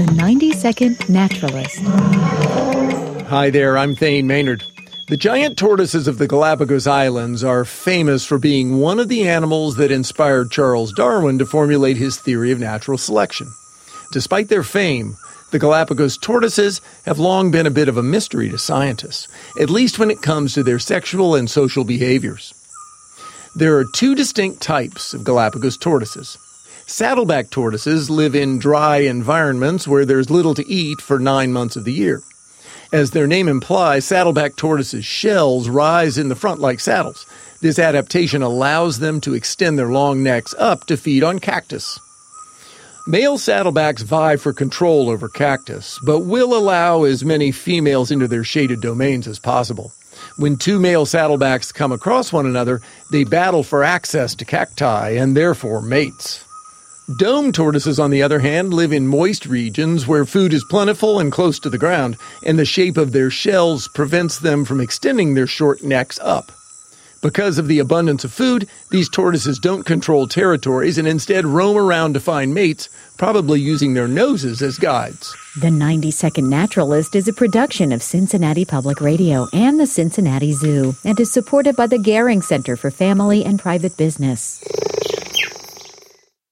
The 90-Second Naturalist. Hi there, I'm Thane Maynard. The giant tortoises of the Galapagos Islands are famous for being one of the animals that inspired Charles Darwin to formulate his theory of natural selection. Despite their fame, the Galapagos tortoises have long been a bit of a mystery to scientists, at least when it comes to their sexual and social behaviors. There are two distinct types of Galapagos tortoises. Saddleback tortoises live in dry environments where there's little to eat for 9 months of the year. As their name implies, saddleback tortoises' shells rise in the front like saddles. This adaptation allows them to extend their long necks up to feed on cactus. Male saddlebacks vie for control over cactus, but will allow as many females into their shaded domains as possible. When two male saddlebacks come across one another, they battle for access to cacti and therefore mates. Dome tortoises, on the other hand, live in moist regions where food is plentiful and close to the ground, and the shape of their shells prevents them from extending their short necks up. Because of the abundance of food, these tortoises don't control territories and instead roam around to find mates, probably using their noses as guides. The 90-Second Naturalist is a production of Cincinnati Public Radio and the Cincinnati Zoo and is supported by the Gehring Center for Family and Private Business.